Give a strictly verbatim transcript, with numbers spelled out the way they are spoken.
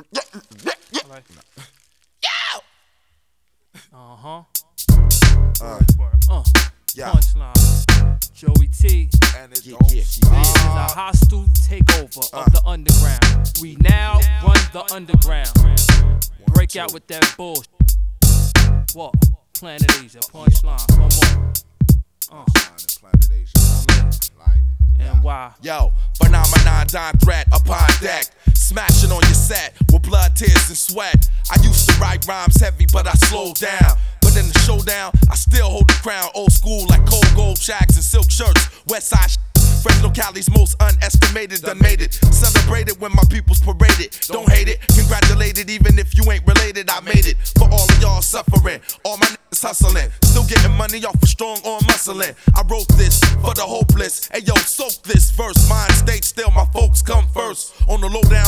Like, Yo! uh-huh. Uh, Uh, yeah. Punchline. Joey T. And it's Yeah, on. yeah, This is a Uh, hostile takeover Uh. of the underground. We now run the underground. Break out with that bullshit. What? Planet Asia. Punchline. Come on. Uh, Planet Asia. Like, and why? yo, phenomenon, dime threat upon deck. Smashing on your set with blood, tears, and sweat. I used to write rhymes heavy, but I slowed down. But in the showdown, I still hold the crown. Old school like cold gold shacks and silk shirts. West side sh- Fresno Cali's most unestimated, done made it. Celebrated when my people's paraded. Don't hate it, congratulated even if you ain't related. I made it for all of y'all suffering. All my niggas hustling, still getting money off of strong arm muscling. I wrote this for the hopeless. Hey yo, soak this verse. Mind state still, my folks come first. On the lowdown,